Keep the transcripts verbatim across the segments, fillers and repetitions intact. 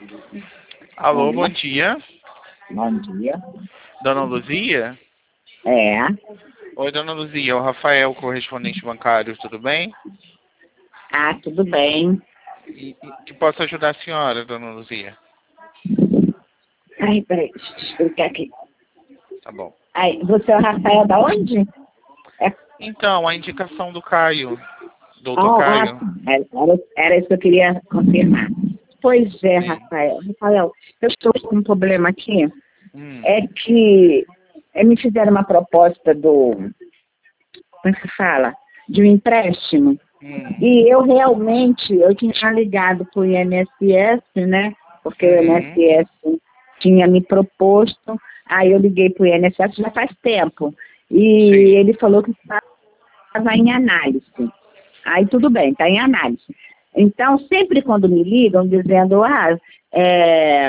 Alô, bom dia. Bom dia. Dona Luzia? É. Oi, Dona Luzia. O Rafael, correspondente bancário, tudo bem? Ah, tudo bem. E, e que posso ajudar a senhora, Dona Luzia? Ai, peraí, deixa eu explicar aqui. Tá bom. Ai, você é o Rafael da onde? É... Então, a indicação do Caio, doutor Ah, ah, Caio. era, era isso que eu queria confirmar. Pois é, Sim. Rafael. Rafael, eu estou com um problema aqui. Hum. É que é, me fizeram uma proposta do... Como é que se fala? De um empréstimo. Hum. E eu realmente, eu tinha ligado para o I N S S, né? Porque o Uhum. I N S S tinha me proposto, aí eu liguei para o I N S S já faz tempo. E Sim. ele falou que estava em análise. Aí tudo bem, está em análise. Então, sempre quando me ligam dizendo, ah, é,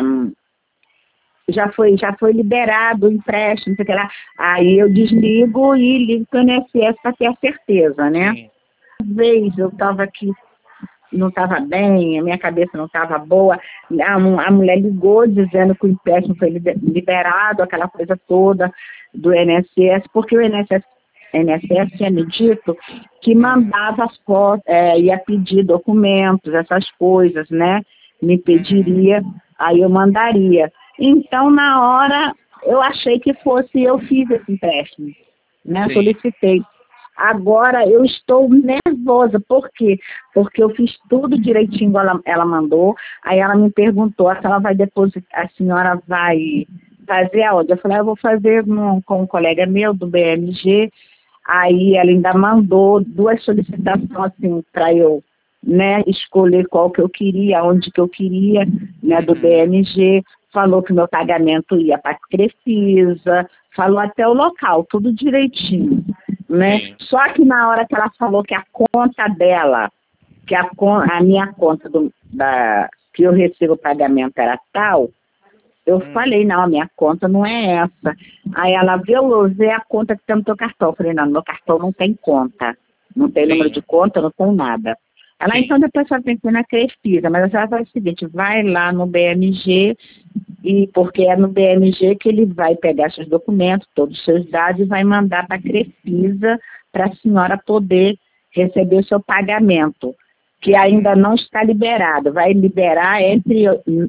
já, foi, já foi liberado o empréstimo, não sei o que lá, aí eu desligo e ligo para o I N S S para ter a certeza, né? Sim. Vez eu estava aqui, não estava bem, a minha cabeça não estava boa, a, a mulher ligou dizendo que o empréstimo foi liberado, aquela coisa toda do I N S S, porque o I N S S, I N S S tinha me dito que mandava as fotos, é, ia pedir documentos, essas coisas, né? Me pediria, aí eu mandaria. Então, na hora, eu achei que fosse, eu fiz esse empréstimo, né? Sim. Solicitei. Agora eu estou nervosa, por quê? Porque eu fiz tudo direitinho, ela, ela mandou, aí ela me perguntou se ela vai depositar, a senhora vai fazer aonde? Eu falei, eu vou fazer no, com um colega meu do B M G, aí ela ainda mandou duas solicitações assim para eu, né, escolher qual que eu queria, onde que eu queria, né, do Uhum. B M G, falou que meu pagamento ia para a Crefisa, falou até o local, tudo direitinho, né? Sim. Só que na hora que ela falou que a conta dela, que a, a minha conta do, da, que eu recebo o pagamento era tal, eu Hum. falei, não, a minha conta não é essa. Aí ela viu, eu usei a conta que tem no teu cartão. Eu falei, não, no meu cartão não tem conta. Não tem número Sim. de conta, não tem nada. Ela, Sim. então depois só tem que ir na Crefisa. Mas a senhora faz o seguinte, vai lá no B M G, e, porque é no B M G que ele vai pegar seus documentos, todos os seus dados, e vai mandar para a Crefisa para a senhora poder receber o seu pagamento, que ainda não está liberado. Vai liberar entre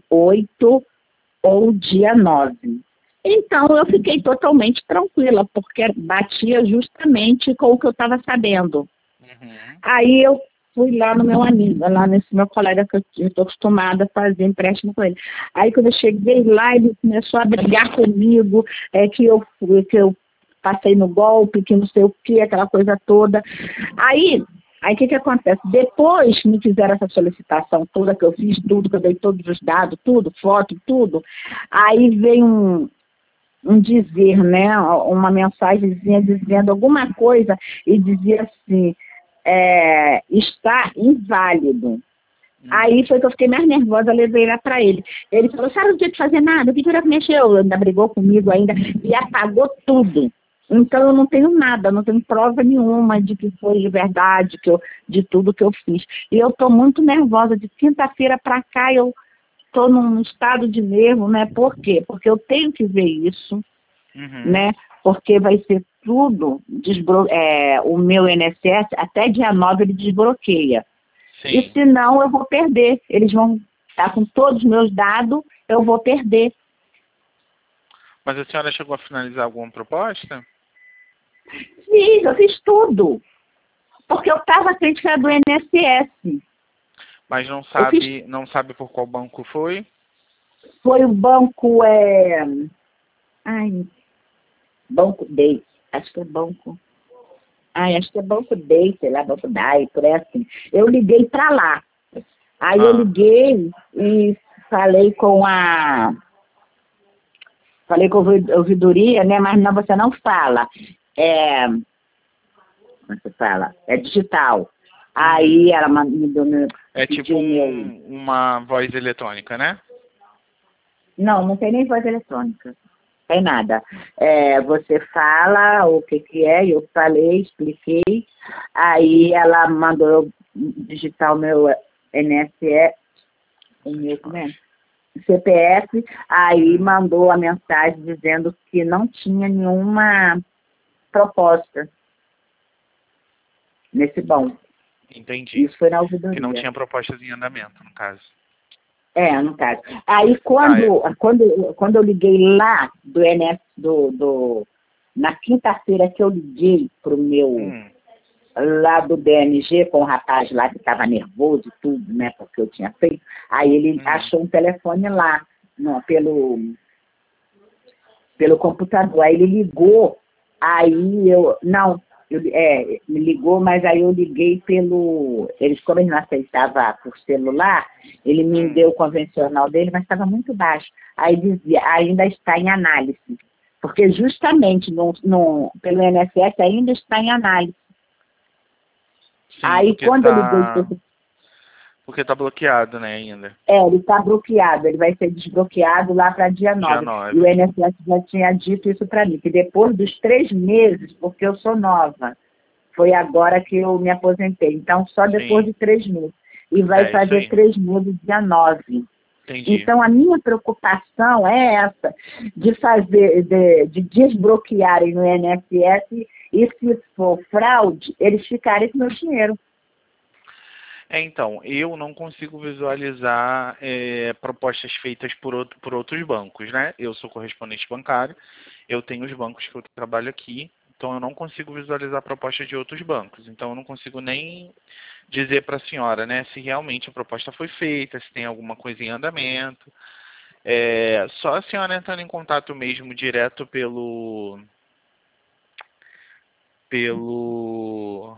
oito ou dia nove. Então, eu fiquei totalmente tranquila, porque batia justamente com o que eu estava sabendo. Uhum. Aí eu fui lá no meu amigo, lá nesse meu colega que eu estou acostumada a fazer empréstimo com ele. Aí, quando eu cheguei lá, ele começou a brigar comigo, é, que, eu, que eu passei no golpe, que não sei o que, aquela coisa toda. Aí... Aí o que que acontece? Depois que me fizeram essa solicitação toda, que eu fiz tudo, que eu dei todos os dados, tudo, foto, tudo, aí veio um, um dizer, né, uma mensagenzinha dizendo alguma coisa e dizia assim, é, está inválido. Hum. Aí foi que eu fiquei mais nervosa, levei lá para ele. Ele falou, sabe, não tinha que fazer nada, o que que mexeu? Ainda brigou comigo ainda e apagou tudo. Então eu não tenho nada, não tenho prova nenhuma de que foi de verdade, que eu, de tudo que eu fiz. E eu estou muito nervosa, de quinta-feira para cá eu estou num estado de nervo, né? Por quê? Porque eu tenho que ver isso, Uhum. né? Porque vai ser tudo, desblo é, o meu I N S S, até dia nove ele desbloqueia. Sim. E senão eu vou perder. Eles vão estar com todos os meus dados, eu vou perder. Mas a senhora chegou a finalizar alguma proposta? Fiz, eu fiz tudo. Porque eu estava frente do I N S S. Mas não Eu sabe, fiz, não sabe por qual banco foi? foi o banco, é... Ai, Banco Day. Acho que é banco... Ai, acho que é Banco Day, sei lá, Banco Day, por aí assim. Eu liguei para lá. Aí eu Ah. liguei e falei com a... Falei com a ouvidoria, né? Mas não, você não fala. É... Como você fala? É digital. Aí Uhum. ela me deu meu... É tipo meu... um, uma voz eletrônica, né? Não, não tem nem voz eletrônica. Tem nada. É, você fala o que que é, eu falei, expliquei, aí ela mandou eu digitar o meu N S S, o meu, como é? C P F, aí Hum. mandou a mensagem dizendo que não tinha nenhuma proposta nesse banco. Entendi. Isso foi na Que não ouvidoria. tinha propostas em andamento, no caso. É, no caso. Aí Ah, é. quando, quando, quando eu liguei lá do N S, do, do, na quinta-feira que eu liguei pro meu, Hum. lá do B M G, com o rapaz lá que estava nervoso e tudo, né, porque eu tinha feito, aí ele Hum. achou um telefone lá, não, pelo, pelo computador, aí ele ligou, aí eu, não, eu, é, me ligou, mas aí eu liguei pelo, eles como ele não aceitava por celular, ele me Hum. deu o convencional dele, mas estava muito baixo, aí dizia, ainda está em análise, porque justamente no, no, pelo I N S S ainda está em análise. Sim, Aí porque quando eu liguei, tá... Porque tá bloqueado, né, ainda. é, ele está bloqueado, ele vai ser desbloqueado lá para dia Dia nove. nove. E o I N S S já tinha dito isso para mim, que depois dos três meses, porque eu sou nova, foi agora que eu me aposentei, então só depois Sim. de três meses. E vai É isso fazer aí. três meses dia nove. Entendi. Então a minha preocupação é essa, de fazer, de, de desbloquearem no I N S S e se for fraude, eles ficarem com meu dinheiro. É, então, eu não consigo visualizar é, propostas feitas por, outro, por outros bancos, né? Eu sou correspondente bancário, eu tenho os bancos que eu trabalho aqui, então eu não consigo visualizar propostas de outros bancos. Então eu não consigo nem dizer para a senhora, né, se realmente a proposta foi feita, se tem alguma coisa em andamento. É, só a senhora entrando em contato mesmo direto pelo... pelo...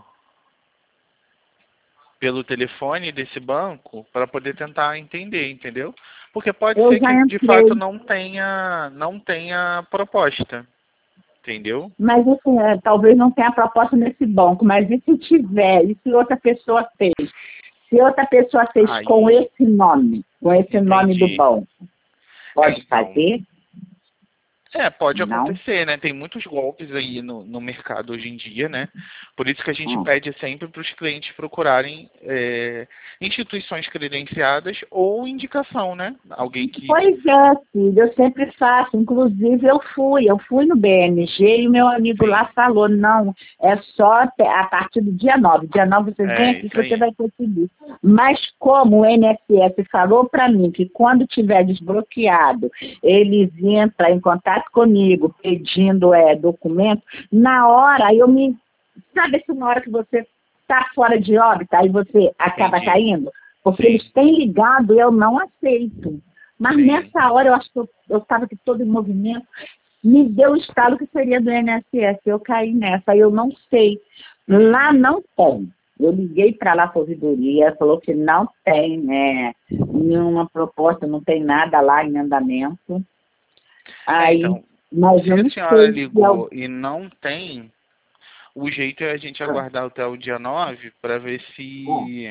pelo telefone desse banco para poder tentar entender, entendeu? Porque pode Eu ser já que de fato entrei. não tenha não tenha proposta, entendeu? Mas assim, é, talvez não tenha proposta nesse banco, mas e se tiver, e se outra pessoa fez? Se outra pessoa fez com Aí, esse nome, com esse nome do entendi. banco, É, pode então, fazer? é, pode Não? acontecer, né? Tem muitos golpes aí no, no mercado hoje em dia, né? Por isso que a gente Hum. pede sempre para os clientes procurarem é, instituições credenciadas ou indicação, né? Alguém que... Pois é, filho, eu sempre faço. Inclusive, eu fui, eu fui no B M G e o meu amigo lá Sim, falou, não, é só até- a partir do dia nove. Dia nove você vem é aqui isso que você aí. vai conseguir. Mas como o I N S S falou para mim que quando tiver desbloqueado, eles entram em contato comigo pedindo é, documento, na hora eu me... Sabe assim, na hora que você está fora de órbita, aí você acaba Entendi. caindo? Porque eles Sim, têm ligado e eu não aceito. Mas sim. nessa hora eu acho que eu estava aqui todo em movimento, me deu o estalo que seria do I N S S. Eu caí nessa, aí eu não sei. Lá Hum. não tem. Eu liguei para lá para a ouvidoria, falou que não tem né, nenhuma proposta, não tem nada lá em andamento. É, Aí, então, mas se eu a não senhora sei se é o... ligou e não tem, o jeito é a gente aguardar até o dia nove para ver se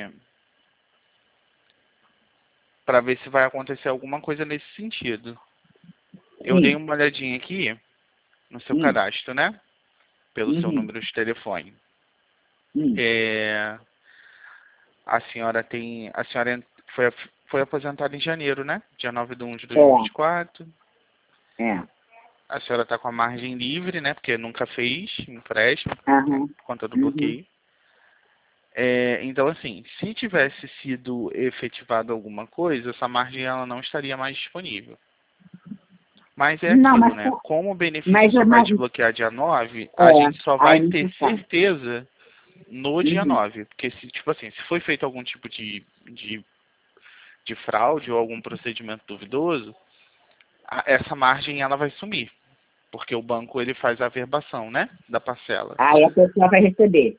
para ver se vai acontecer alguma coisa nesse sentido. Eu dei Sim. uma olhadinha aqui no seu Hum, cadastro, né? Pelo seu uhum, número de telefone. hum, É, a senhora tem, a senhora foi foi aposentada em janeiro, né? Dia nove de um de dois mil e vinte e quatro. é, é. A senhora está com a margem livre, né? Porque nunca fez empréstimo, né? Aham, Por conta do uhum. bloqueio. É, então, assim, se tivesse sido efetivado alguma coisa, essa margem ela não estaria mais disponível. Mas é Não, aquilo, mas, né? Como o benefício mas, só vai mas desbloquear dia nove, a é, gente só aí vai não ter se sabe. certeza no dia Uhum. nove. Porque, se, tipo assim, se foi feito algum tipo de, de, de fraude ou algum procedimento duvidoso, a- essa margem ela vai sumir. Porque o banco ele faz a averbação, né? Da parcela. Aí a pessoa vai receber.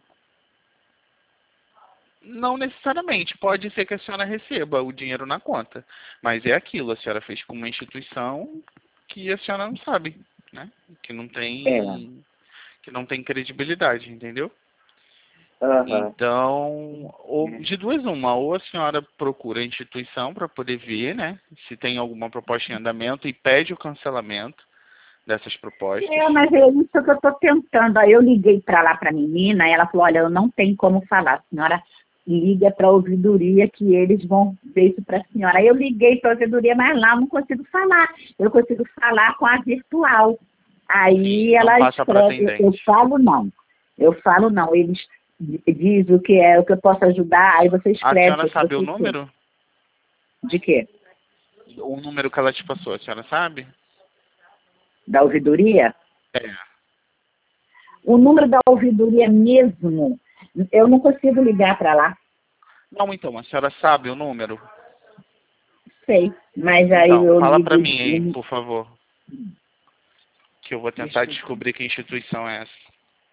Não necessariamente. Pode ser que a senhora receba o dinheiro na conta. Mas é aquilo, a senhora fez com uma instituição que a senhora não sabe, né? Que não É. tem, que não tem credibilidade, entendeu? Aham. Então, ou, de duas uma, ou a senhora procura a instituição para poder ver, né? Se tem alguma proposta em andamento e pede o cancelamento dessas propostas. É, mas é isso que eu estou tentando. Aí eu liguei para lá para a menina, e ela falou, olha, eu não tenho como falar, a senhora liga para a ouvidoria que eles vão ver isso para a senhora. Aí eu liguei para a ouvidoria, mas lá eu não consigo falar. Eu consigo falar com a virtual. Aí Não ela passa pra escreve, eu atendente. falo não. Eu falo não. Eles dizem o que é, o que eu posso ajudar, aí você A escreve. senhora o que sabe o você número? quer. De quê? O número que ela te passou, a senhora sabe? Da ouvidoria? É. O número da ouvidoria mesmo, eu não consigo ligar para lá. Não, então, a senhora sabe o número? Sei, mas aí Então, eu fala ligo... pra mim aí, por favor. Que eu vou tentar descobrir que instituição é essa.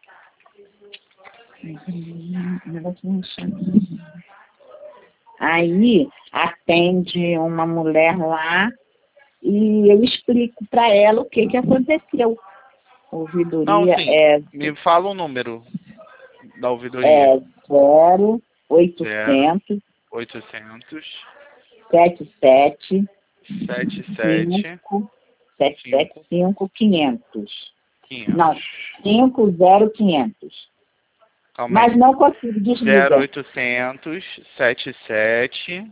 Aí atende uma mulher lá e eu explico para ela o que, que aconteceu. Não, Ouvidoria sim. é, Me fala o número da ouvidoria. é zero Zero, oitocentos oitocentos, setenta e sete sete sete, cinco sete sete cinco, cinco quinhentos. Não, quinhentos. cinco zero quinhentos. Calma aí. Mas não consigo Zero desligar. oitocentos, sete sete,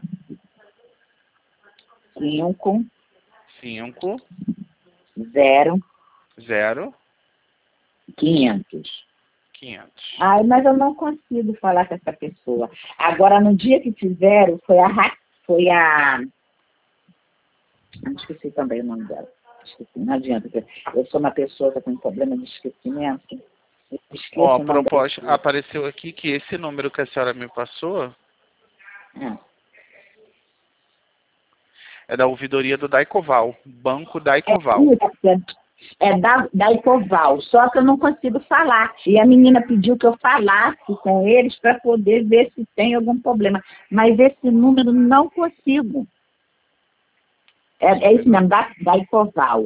cinco cinco, zero zero, quinhentos. quinhentos. Ai, mas eu não consigo falar com essa pessoa. Agora, no dia que fizeram, foi a... Ra- Foi a... Eu esqueci também o nome dela. Esqueci, não adianta. porque Eu sou uma pessoa que tem problema de esquecimento. Eu esqueço Ó, o a nome da proposta, pessoa. apareceu aqui que esse número que a senhora me passou É. é da ouvidoria do Daicoval, Banco É, Daicoval. isso, é da, da Ecoval, só que eu não consigo falar. E a menina pediu que eu falasse com eles para poder ver se tem algum problema. Mas esse número não consigo. É, é isso mesmo, da, da Ecoval.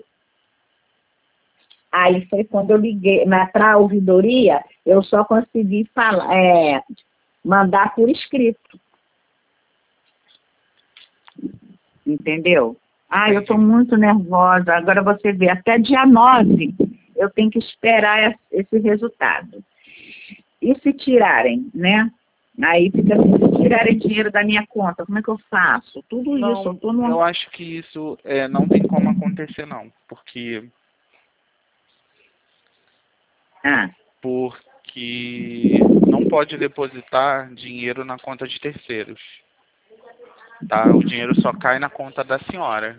Aí foi quando eu liguei, mas para a ouvidoria, eu só consegui falar, é, mandar por escrito. Entendeu? Ah, eu estou muito nervosa. Agora você vê, até dia nove eu tenho que esperar esse resultado. E se tirarem, né? Aí fica assim, se tirarem dinheiro da minha conta, como é que eu faço? Tudo isso, eu Não, estou no... eu acho que isso é, não tem como acontecer não, porque Ah, porque não pode depositar dinheiro na conta de terceiros, tá? O dinheiro só cai na conta da senhora.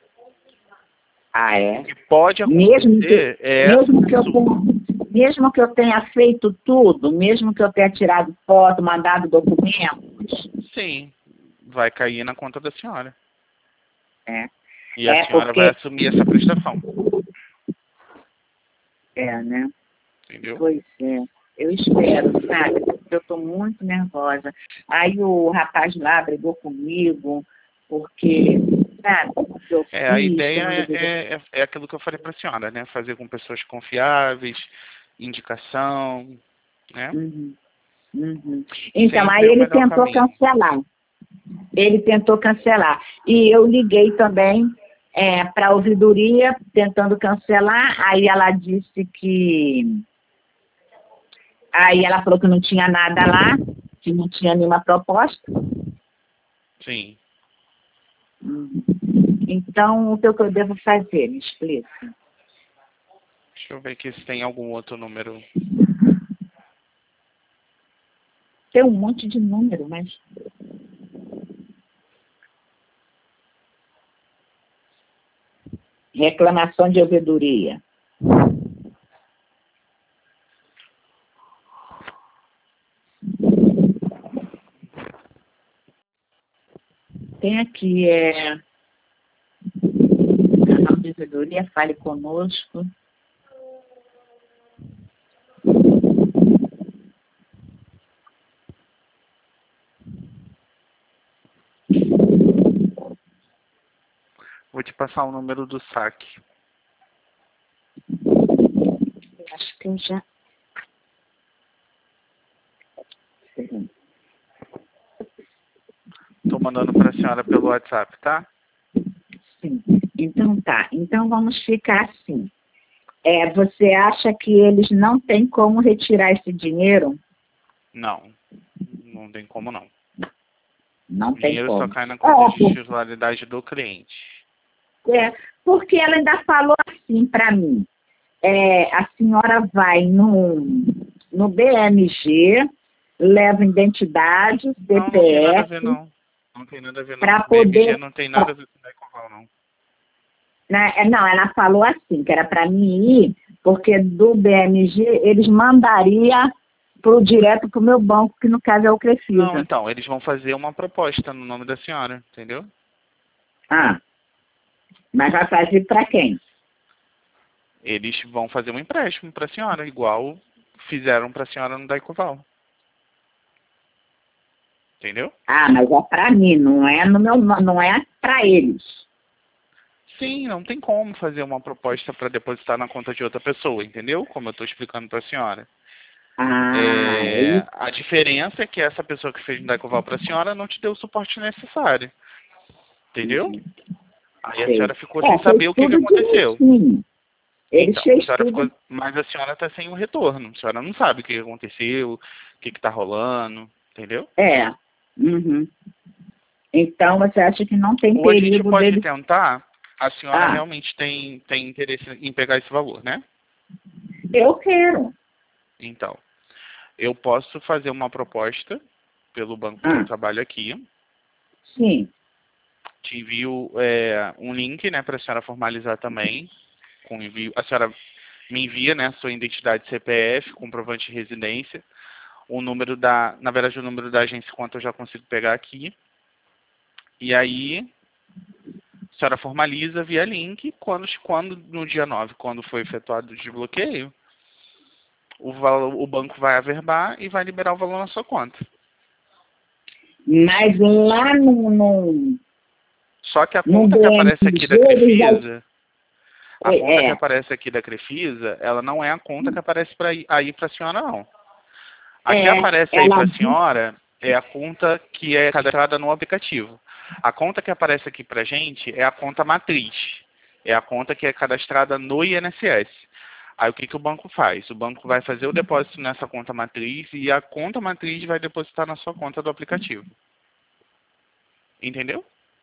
ah O é? que pode Mesmo que, acontecer é mesmo, que eu essa tenha, mesmo que eu tenha feito tudo, mesmo que eu tenha tirado foto, mandado documentos, sim, vai cair na conta da senhora. é, E a é senhora vai porque... assumir essa prestação, É, né? entendeu? Pois é, eu espero, sabe? Porque eu estou muito nervosa. Aí o rapaz lá brigou comigo, porque, sabe, o que eu É, a fiz, ideia como ele é, brigou. é, é aquilo que eu falei para a senhora, né? Fazer com pessoas confiáveis, indicação, né? Uhum, uhum. Então, aí Sempre é o ele melhor tentou caminho. cancelar. Ele tentou cancelar. E eu liguei também é, para a ouvidoria, tentando cancelar. Aí ela disse que... Aí ela falou que não tinha nada lá, que não tinha nenhuma proposta. Sim. Uhum. Então, o que eu devo fazer? Me explica. Deixa eu ver aqui se tem algum outro número. Tem um monte de número, mas... Reclamação de ouvidoria. Tem aqui, é... Canal de ouvidoria, fale conosco. Vou te passar o número do saque. Eu acho que eu já... Estou mandando para a senhora pelo WhatsApp, tá? Sim. Então tá. Então vamos ficar assim. É, você acha que eles não têm como retirar esse dinheiro? Não. não tem como não. Não O tem dinheiro como. só cai na conta É, de titularidade do cliente. é, porque ela ainda falou assim para mim, é, a senhora vai no, no B M G, leva identidade, Não, não tem nada a C P F, ver não. Não tem nada a ver não. para B M G poder... não tem pra- nada a ver com Daycoval não. né, é, não, ela falou assim, que era para mim ir, porque do B M G eles mandariam pro, direto para o meu banco, que no caso é o Não, Crefisa. então, eles vão fazer uma proposta no nome da senhora, entendeu? Ah, mas vai fazer para quem? Eles vão fazer um empréstimo para a senhora, igual fizeram para a senhora no Daycoval. Entendeu? Ah, mas é para mim, não é no meu, não é para eles. Sim, não tem como fazer uma proposta para depositar na conta de outra pessoa, entendeu? Como eu estou explicando para a senhora. Ah, é É, isso. a diferença é que essa pessoa que fez o Daycoval para a senhora não te deu o suporte necessário, entendeu? Aí a Sei. senhora ficou sem É, fez saber o que, que tudo aconteceu. direitinho. Eles Então, a fez senhora tudo. ficou, mas a senhora está sem o retorno. A senhora não sabe o que que aconteceu, o que está rolando, entendeu? É. Uhum. Então você acha que não tem Ou a gente perigo pode deles. tentar, a senhora Ah, realmente tem, tem interesse em pegar esse valor, né? eu quero. Então, eu posso fazer uma proposta pelo banco que eu Ah, trabalho aqui. sim. Te envio é, um link, né, para a senhora formalizar também. Com envio, a senhora me envia, né, sua identidade C P F, comprovante de residência, o número da, na verdade o número da agência conta eu já consigo pegar aqui. E aí, a senhora formaliza via link, quando, quando no dia nove, quando foi efetuado o desbloqueio, o, valor, o banco vai averbar e vai liberar o valor na sua conta. Mas lá no, no, Só que a no conta que aparece aqui B M G, da eles já. Crefisa, a conta que É. aparece aqui da Crefisa, ela não é a conta que aparece pra, ir- aí para a senhora, não. A que É. aparece aí Ela para a disse. senhora é a conta que é cadastrada no aplicativo. A conta que aparece aqui para gente é a conta matriz. É a conta que é cadastrada no I N S S. Aí o que, que o banco faz? O banco vai fazer o depósito nessa conta matriz e a conta matriz vai depositar na sua conta do aplicativo. Entendeu?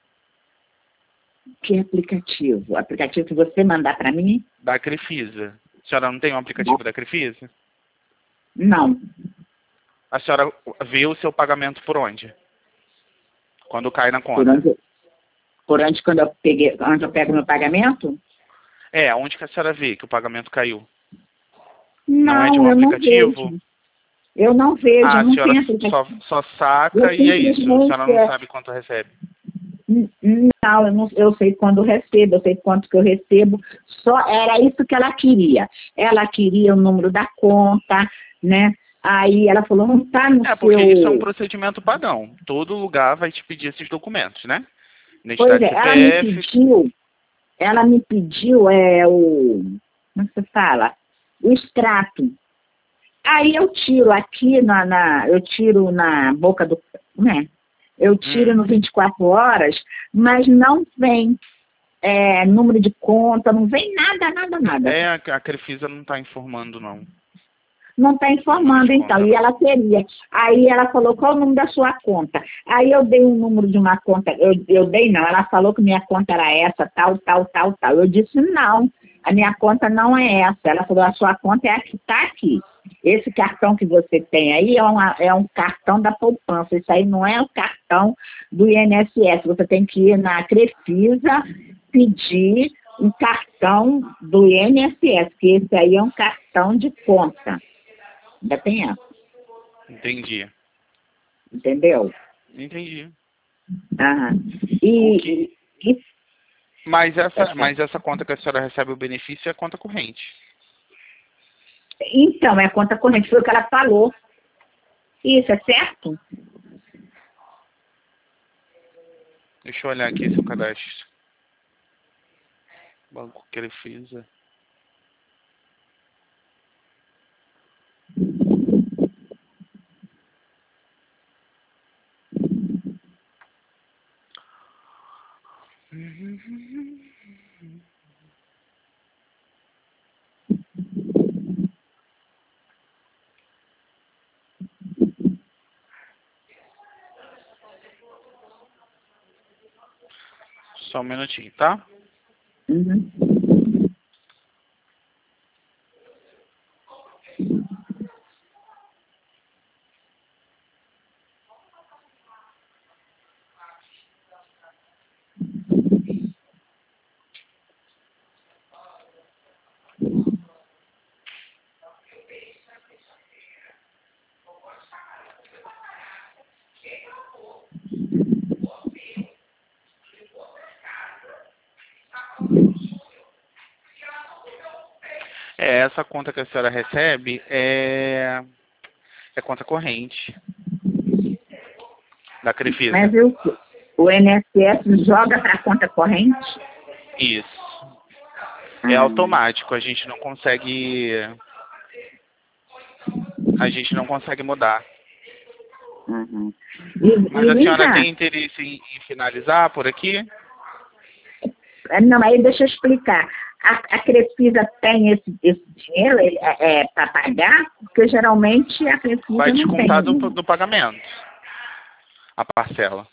Que aplicativo? O aplicativo que você mandar para mim? Da Crefisa. A senhora não tem um aplicativo da Crefisa? Não. A senhora vê o seu pagamento por onde? Quando cai na Por conta. onde, por onde quando eu peguei, onde eu pego meu pagamento? É, onde que a senhora vê que o pagamento caiu? Não é de Não, um eu não aplicativo? vejo. Eu não vejo, Ah, eu a não senhora tenho aplicativo. só, só Eu saca e é isso. A simplesmente, senhora não é, sabe quanto recebe. n- não, eu, não, eu sei quando recebo, eu sei quanto que eu recebo. Só era isso que ela queria. Ela queria o número da conta, né? Aí ela falou, não está no É, porque isso é um seu... procedimento padrão. Todo lugar vai te pedir esses documentos, né? Pois Identidade é, ela me C P F. pediu, ela me pediu é, o... Como é que você fala? O extrato. Aí eu tiro aqui na, na eu tiro na boca do, né? Eu tiro Hum. no vinte e quatro horas, mas não vem é, número de conta, não vem nada, nada, nada. É, a, a Crefisa não está informando, não. Não está Número informando de então, conta, e não. ela queria. Aí ela falou, qual o número da sua conta? Aí eu dei o número de uma conta, eu, eu dei não, ela falou que minha conta era essa, tal, tal, tal, tal. Eu disse, não, a minha conta não é essa. Ela falou, a sua conta é a que está aqui. Esse cartão que você tem aí é, uma, é um cartão da poupança, isso aí não é o cartão do I N S S. Você tem que ir na Crefisa pedir um cartão do I N S S, que esse aí é um cartão de conta. Ainda tem essa, Entendi. entendeu? Entendi. Aham. O E, que... e, e Mas essa, pode falar. mas essa conta que a senhora recebe o benefício é a conta corrente. Então, é a conta corrente, foi o que ela falou. Isso é certo? Deixa eu olhar aqui seu cadastro. Banco Crefisa. Só um minutinho, tá? Uhum. É, essa conta que a senhora recebe é, é conta corrente da Crefisa. Mas eu, o I N S S joga para a conta corrente? Isso. É Ah. automático, a gente não consegue. A gente não consegue mudar. Uhum. E, Mas e a senhora Lívia, tem interesse em, em finalizar por aqui? não, aí deixa eu explicar. A, a Crefisa tem esse, esse dinheiro é, é, para pagar? Porque geralmente a Crefisa Vai não descontar tem. do, do pagamento. A parcela.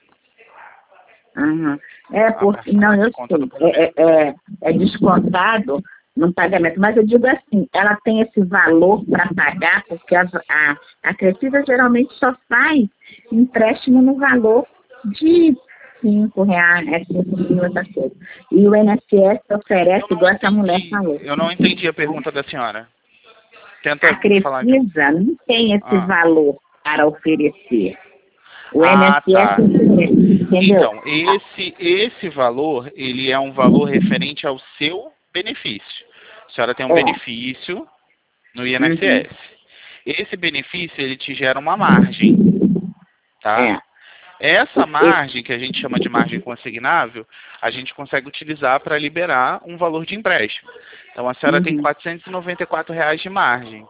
Uhum. É, A porque, parcela não, eu desconta do sei, é, pagamento. é, é é descontado no pagamento, mas eu digo assim, ela tem esse valor para pagar, porque a, a, a Crefisa geralmente só faz empréstimo no valor de cinco reais, é cinco mil, essa coisa. E o I N S S oferece, Eu não igual essa mulher entendi. falou. Eu não entendi a pergunta da senhora. Tenta A falar de. Crefisa não tem esse Ah. valor para oferecer. O Ah, tá. I N S S, entendeu? Então, esse, esse valor, ele é um valor referente ao seu benefício. A senhora tem um É. benefício no I N S Uhum. S. Esse benefício, ele te gera uma margem, tá? É. Essa Esse, margem, que a gente chama de margem consignável, a gente consegue utilizar para liberar um valor de empréstimo. Então, a senhora tem uhum. quatrocentos e noventa e quatro reais de margem.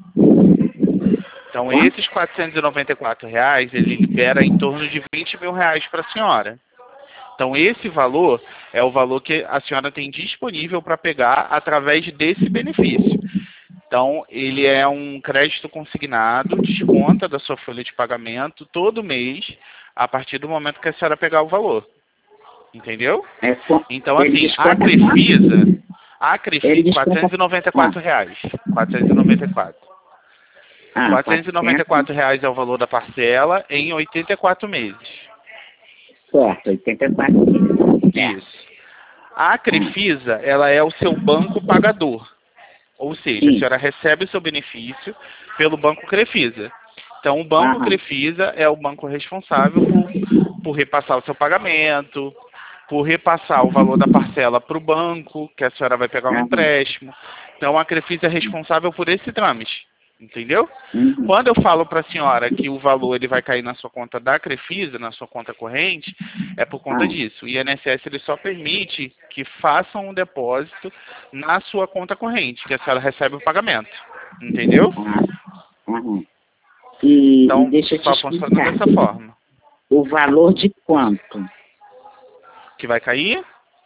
Então, Quanto? esses quatrocentos e noventa e quatro reais, ele libera em torno de vinte mil reais para a senhora. Então, esse valor é o valor que a senhora tem disponível para pegar através desse benefício. Então, ele é um crédito consignado, desconta da sua folha de pagamento todo mês, a partir do momento que a senhora pegar o valor. Entendeu? É, com- Então, ele assim, a desconta Crefisa, quanto? a Ele Crefisa, desconta. quatrocentos e noventa e Ah, quatro reais. quatrocentos e noventa e quatro. ah, quatrocentos e noventa e quatro reais é o valor da parcela em oitenta e quatro meses. certo, oitenta e quatro mil. Certo. Isso. A Crefisa, ela é o seu banco pagador. Ou seja, a Sim. senhora recebe o seu benefício pelo Banco Crefisa. Então, o Banco Aham. Crefisa é o banco responsável por, por repassar o seu pagamento, por repassar o valor da parcela para o banco, que a senhora vai pegar um Aham. empréstimo. Então, a Crefisa é responsável por esse trâmite. Entendeu? Uhum. Quando eu falo para a senhora que o valor ele vai cair na sua conta da Crefisa, na sua conta corrente, é por conta Ah. disso. O I N S S ele só permite que façam um depósito na sua conta corrente, que a senhora recebe o pagamento. Entendeu? Ah. Aham. E, e Então, deixa eu te só funciona explicar. dessa forma. O valor de quanto? Que vai cair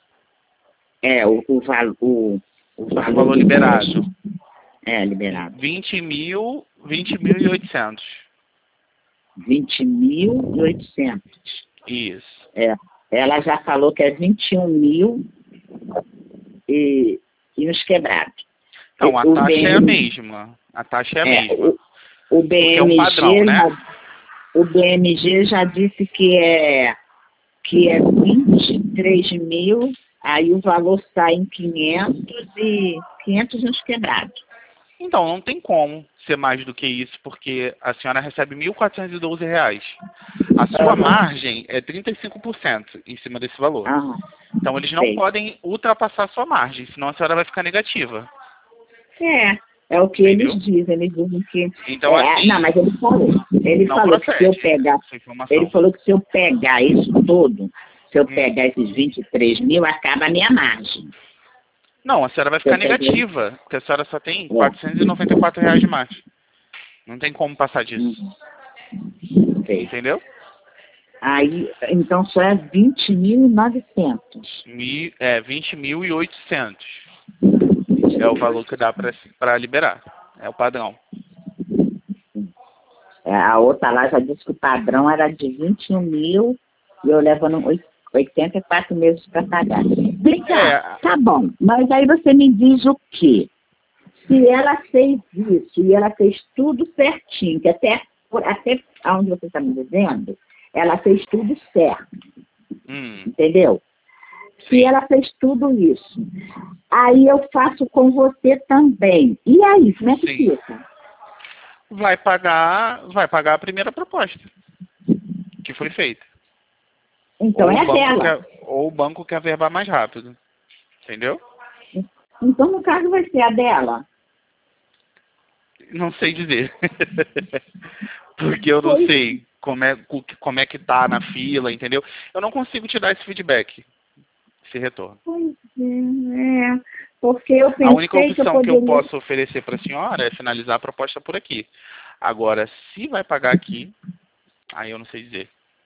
É, o, o, val, o, o o valor valor do liberado. empréstimo. É, liberado. vinte mil, vinte mil e oitocentos. vinte mil e oitocentos. Isso. É. Ela já falou que é vinte e um mil e, e uns quebrados. Então, a O taxa é a B M, mesma. A taxa é a é, mesma. o, o Porque é um padrão, B M G, né? já, o B M G já disse que é, que é vinte e três mil, aí o valor sai em quinhentos e quinhentos e uns quebrados. Então, não tem como ser mais do que isso, porque a senhora recebe mil quatrocentos e doze reais. A sua Aham. margem é trinta e cinco por cento em cima desse valor. Aham. Então, eles não Sei. podem ultrapassar a sua margem, senão a senhora vai ficar negativa. É, é o que Entendeu? eles dizem, eles dizem que... Então, é, assim, não, mas ele falou, ele não falou que se eu procede pegar, essa informação. ele falou que se eu pegar isso tudo, se eu Hum. pegar esses vinte e três mil, acaba a minha margem. Não, a senhora vai ficar Você tá entendendo? negativa, porque a senhora só tem É. quatrocentos e noventa e quatro reais de margem. Não tem como passar disso. Uhum. Sei. Entendeu? Aí, então só é vinte mil e novecentos. Mi- É vinte mil e oitocentos. É o valor que dá para liberar. É o padrão. É, a outra lá já disse que o padrão era de vinte e um mil e eu levando oitenta e quatro meses para pagar. Vem cá, É. tá bom, mas aí você me diz o quê? Se ela fez isso e ela fez tudo certinho, que até, por- até onde você está me dizendo, ela fez tudo certo, Hum, entendeu? Se sim. ela fez tudo isso, aí eu faço com você também. E aí, como é que Sim. fica? Vai pagar, vai pagar a primeira proposta que foi feita. Então Ou é o a banco dela. quer, ou o banco quer verbar mais rápido. Entendeu? Então, no caso, vai ser a dela. Não sei dizer. Porque eu não Pois, sei como é, o que- como é que tá na fila, entendeu? Eu não consigo te dar esse feedback, esse retorno. pois é, porque eu A única pensei que eu opção que eu poderia... posso oferecer para a senhora é finalizar a proposta por aqui. Agora, se vai pagar aqui, aí eu não sei dizer.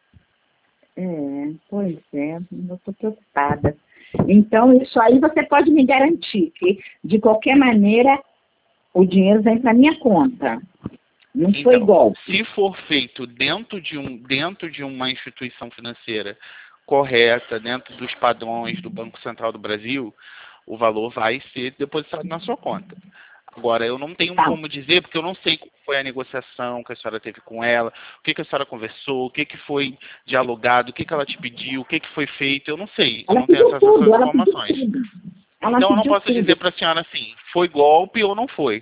É, pois é, eu estou preocupada. Então, isso aí você pode me garantir que, de qualquer maneira, o dinheiro vem para minha conta. Não foi Então, golpe. se for feito dentro de, um, dentro de uma instituição financeira correta, dentro dos padrões do Banco Central do Brasil, o valor vai ser depositado na sua conta. Agora, eu não tenho Tá. como dizer, porque eu não sei qual foi a negociação que a senhora teve com ela, o que, que a senhora conversou, o que, que foi dialogado, o que, que ela te pediu, o que, que foi feito, eu não sei, eu Ela não tenho pediu acesso a tudo, essas ela pediu informações. tudo. Ela Então, eu não pediu posso dizer tudo. para a senhora assim, foi golpe ou não foi.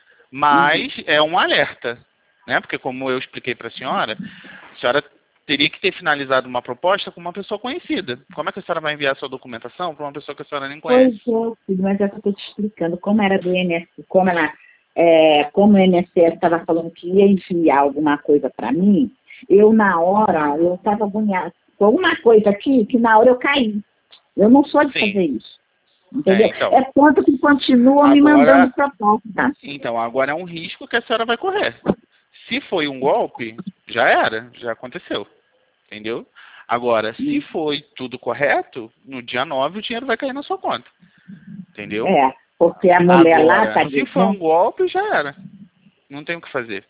Mas Uhum. é um alerta, né? Porque como eu expliquei para a senhora, a senhora teria que ter finalizado uma proposta com uma pessoa conhecida. Como é que a senhora vai enviar sua documentação para uma pessoa que a senhora nem Pois conhece? é, filho, mas é que eu estou te explicando como era do I N S S, como ela, é, como o I N S S estava falando que ia enviar alguma coisa para mim, eu na hora, eu estava agoniada. Foi uma coisa aqui que na hora eu caí. Eu não sou de Sim. fazer isso. É, Entendeu? então. É ponto que continua me mandando Agora, proposta. então, agora é um risco que a senhora vai correr. Se foi um golpe, já era, já aconteceu. Entendeu? Agora, se foi tudo correto, no dia nove o dinheiro vai cair na sua conta. Entendeu? É, porque a mulher lá Agora, está se foi um dizendo... golpe, já era. Não tem o que fazer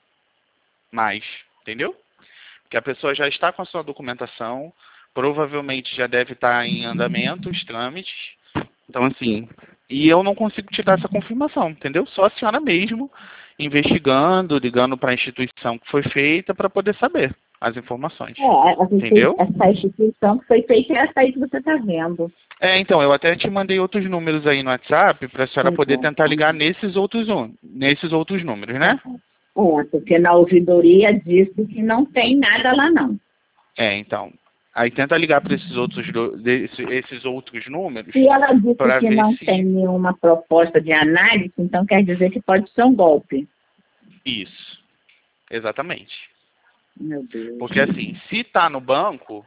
mais. Entendeu? Porque a pessoa já está com a sua documentação, provavelmente já deve estar em andamento os trâmites. Então, assim, e eu não consigo te dar essa confirmação, entendeu? Só a senhora mesmo investigando, ligando para a instituição que foi feita para poder saber as informações. É, essa Entendeu? essa instituição que foi feita é essa aí que você está vendo. É, então, eu até te mandei outros números aí no WhatsApp para a senhora poder Uhum. tentar ligar nesses outros, um- nesses outros números, né? É, porque na ouvidoria disse que não tem nada lá não. É, então. Aí tenta ligar para esses outros, do- desse- esses outros números Se ela disse para que ver não tem se... nenhuma proposta de análise, então quer dizer que pode ser um golpe. Isso, exatamente. Meu Deus. Porque assim, se está no banco,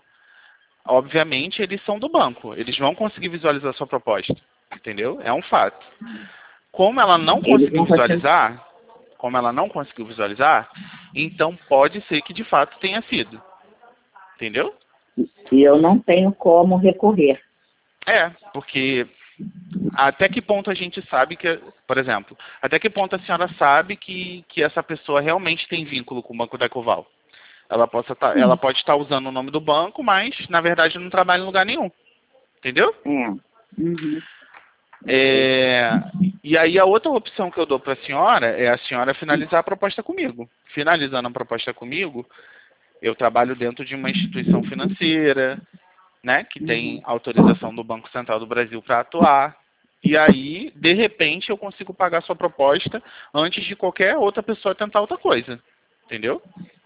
obviamente eles são do banco. Eles vão conseguir visualizar a sua proposta. Entendeu? É um fato. Como ela não Eles conseguiu vão continuar. visualizar, como ela não conseguiu visualizar, então pode ser que de fato tenha sido. Entendeu? E eu não tenho como recorrer. É, porque até que ponto a gente sabe que, por exemplo, até que ponto a senhora sabe que, que essa pessoa realmente tem vínculo com o Banco da Ecoval? Ela, possa tá, ela pode estar usando o nome do banco, mas na verdade não trabalha em lugar nenhum. Entendeu? É. Uhum. É, e aí a outra opção que eu dou para a senhora é a senhora finalizar a proposta comigo. Finalizando a proposta comigo, eu trabalho dentro de uma instituição financeira, né, que tem autorização do Banco Central do Brasil para atuar. E aí, de repente, eu consigo pagar sua proposta antes de qualquer outra pessoa tentar outra coisa. Entendeu?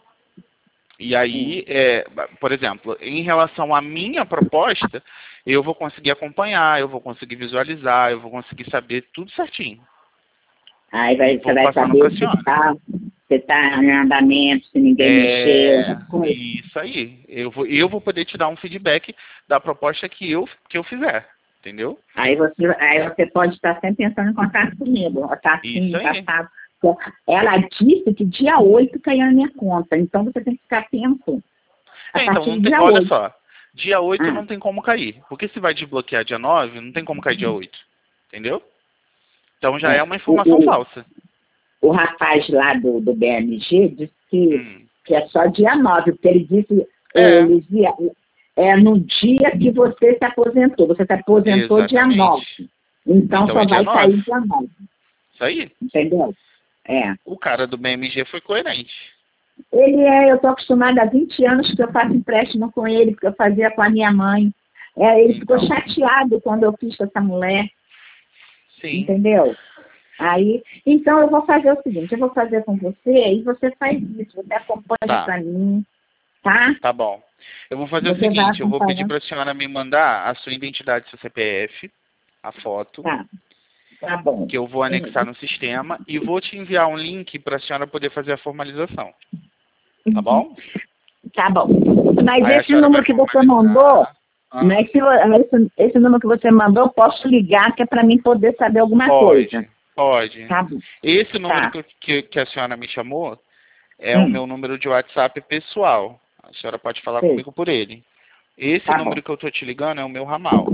E aí, é, por exemplo, em relação à minha proposta, eu vou conseguir acompanhar, eu vou conseguir visualizar, eu vou conseguir saber tudo certinho. Aí vai, E você vou vai passando para saber a se senhora. está se tá em andamento, se ninguém mexeu, É, essas coisas. isso aí. Eu vou, eu vou poder te dar um feedback da proposta que eu, que eu fizer. Entendeu? Aí você, aí você pode estar sempre pensando em contato comigo. Está assim, Isso aí. passado. Ela disse que dia oito caiu na minha conta, então você tem que ficar atento. A É, então, partir não do tem, dia olha oito. só. Dia oito Ah, não tem como cair. Porque se vai desbloquear dia nove, não tem como cair dia oito. Entendeu? Então já é é. uma O, informação o, falsa. o rapaz lá do, do B M G disse que, Hum. que é só dia nove, porque ele disse, É. ele dizia, é no dia que você se aposentou. Você se aposentou Exatamente. dia nove. Então, Então só é dia vai sair nove. dia nove. Isso aí. Entendeu? É. O cara do B M G foi coerente. Ele é, eu estou acostumada há vinte anos que eu faço empréstimo com ele, porque eu fazia com a minha mãe. É, ele Então. ficou chateado quando eu fiz com essa mulher. Sim. Entendeu? Aí, então eu vou fazer o seguinte, eu vou fazer com você e você faz isso, você acompanha Tá. pra mim, tá? Tá bom. Eu vou fazer Você o seguinte, eu vou vai pedir acompanhar. para a senhora me mandar a sua identidade, seu C P F, a foto, Tá, tá bom. que eu vou anexar no sistema e vou te enviar um link para a senhora poder fazer a formalização. Tá bom? Tá bom. Mas Aí a esse senhora número vai que você formalizar. mandou, Ah, mas se, esse, esse número que você mandou, eu posso ligar, que é pra mim poder saber alguma pode, coisa. pode. Tá bom. Esse número Tá. que, que, que a senhora me chamou é o Hum, meu número de WhatsApp pessoal. A senhora pode falar sei. comigo por ele. Esse Tá número bom. que eu tô te ligando é o meu ramal.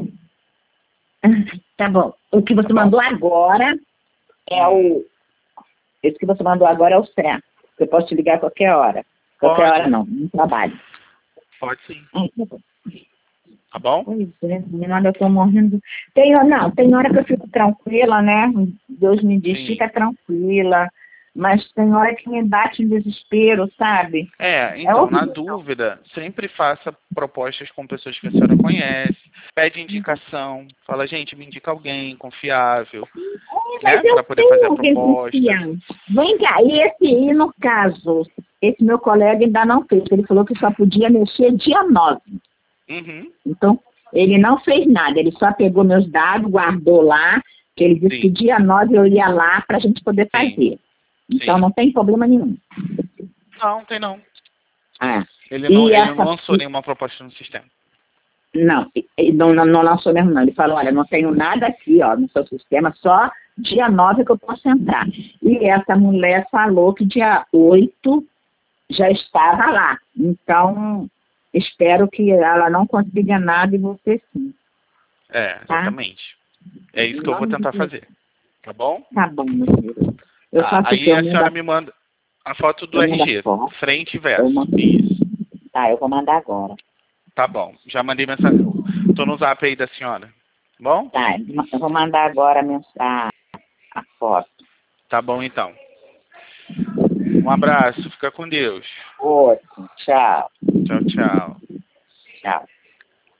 Tá bom. O que você Tá bom? mandou agora é Hum. o... Esse que você mandou agora é o certo. Eu posso te ligar a qualquer hora. Qualquer Pode. hora não, no trabalho. Pode sim. Ai, tá bom. Tá bom? Pois é, menina, eu tô morrendo. Tem, não, tem hora que eu fico tranquila, né? Deus me diz, Sim. fica tranquila. Mas tem hora que me bate em desespero, sabe? É, então, na horrível. dúvida, sempre faça propostas com pessoas que a senhora conhece, pede indicação, fala, gente, me indica alguém confiável, É, né, mas eu para poder fazer tenho a alguém proposta. confiante. Vem cá, e esse, e no caso, esse meu colega ainda não fez, ele falou que só podia mexer dia nove. Uhum. Então, ele não fez nada, ele só pegou meus dados, guardou lá, que ele disse Sim. que dia nove eu ia lá para a gente poder Sim. fazer. Então, Sim. não tem problema nenhum. Não, tem não. Ah, Ele não, e ele essa... não lançou nenhuma proposta no sistema. Não, ele não, não, não lançou mesmo não. Ele falou, olha, não tenho nada aqui, ó, no seu sistema, só dia nove que eu posso entrar. E essa mulher falou que dia oito já estava lá. Então, espero que ela não consiga nada e você sim. É, Tá? exatamente. É isso que eu vou Vamos tentar ver. fazer. Tá bom? Tá bom, meu filho. Eu Tá. faço o que? Aí Eu a senhora mando me manda a foto do eu mando a R G, foto. frente e Eu verso. mando... Isso. Tá, eu vou mandar agora. Tá bom. Já mandei mensagem. Tô no zap aí da senhora. Tá bom? Tá, eu vou mandar agora a mensagem, a foto. Tá bom, então. Um abraço. Fica com Deus. Outro, tchau. Tchau, tchau.